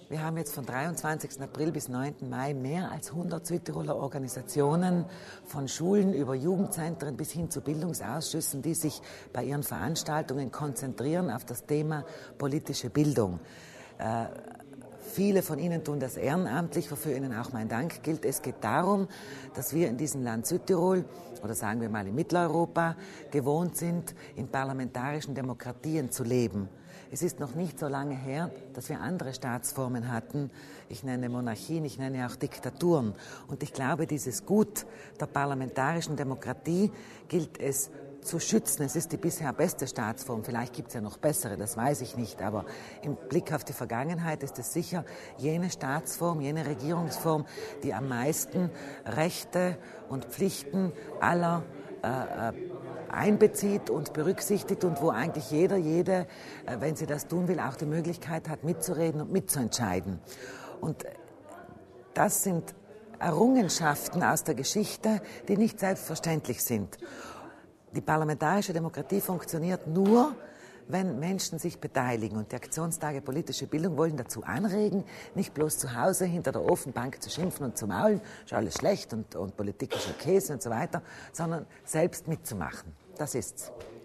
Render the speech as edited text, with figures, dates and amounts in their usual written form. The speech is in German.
Wir haben jetzt von 23. April bis 9. Mai mehr als 100 Südtiroler Organisationen, von Schulen über Jugendzentren bis hin zu Bildungsausschüssen, die sich bei ihren Veranstaltungen konzentrieren auf das Thema politische Bildung. Viele von Ihnen tun das ehrenamtlich, wofür Ihnen auch mein Dank gilt. Es geht darum, dass wir in diesem Land Südtirol oder sagen wir mal in Mitteleuropa gewohnt sind, in parlamentarischen Demokratien zu leben. Es ist noch nicht so lange her, dass wir andere Staatsformen hatten. Ich nenne Monarchien, ich nenne auch Diktaturen. Und ich glaube, dieses Gut der parlamentarischen Demokratie gilt es zu schützen. Es ist die bisher beste Staatsform. Vielleicht gibt es ja noch bessere, das weiß ich nicht. Aber im Blick auf die Vergangenheit ist es sicher jene Staatsform, jene Regierungsform, die am meisten Rechte und Pflichten aller einbezieht und berücksichtigt und wo eigentlich jede, wenn sie das tun will, auch die Möglichkeit hat, mitzureden und mitzuentscheiden. Und das sind Errungenschaften aus der Geschichte, die nicht selbstverständlich sind. Die parlamentarische Demokratie funktioniert nur, wenn Menschen sich beteiligen. Und die Aktionstage politische Bildung wollen dazu anregen, nicht bloß zu Hause hinter der Ofenbank zu schimpfen und zu maulen, ist alles schlecht und Politik ist ein Käse und so weiter, sondern selbst mitzumachen. Das ist's.